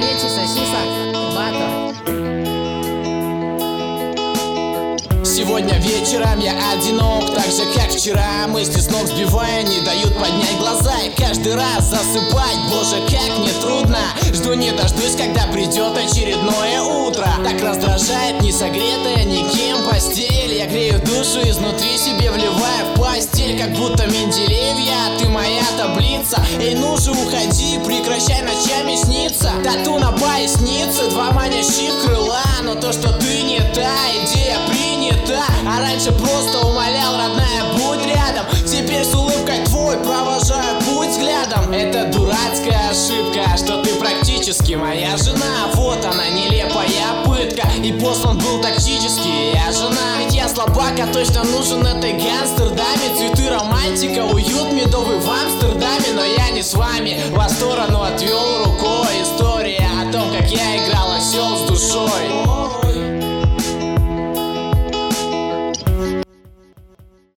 омлете, сосисок, бата. Сегодня вечером я одинок, так же как вчера. Мысли с ног сбивая, не дают поднять глаза. И каждый раз засыпать, боже, как мне трудно. Жду не дождусь, когда придет очередное утро. Так раздражает несогретая никем постель. Я грею душу изнутри себе, вливая в постель. Как будто Менделеев, ты моя таблица. Эй, ну же уходи, прекращай ночами сниться. Тату на пояснице, два манящих крыла. Но то, что ты не та, идея принята. А раньше просто умолял, родная, будь рядом. Теперь с улыбкой твой провожаю путь взглядом. Это дурацкая ошибка, что ты практически моя жена. Вот она, нелепая пытка. И послан был тактически, я жена. Ведь я слабак, а точно нужен этой гангстердаме. Цветы романтика, уют медовый в Амстердаме. Но я не с вами, в сторону отвел рукой.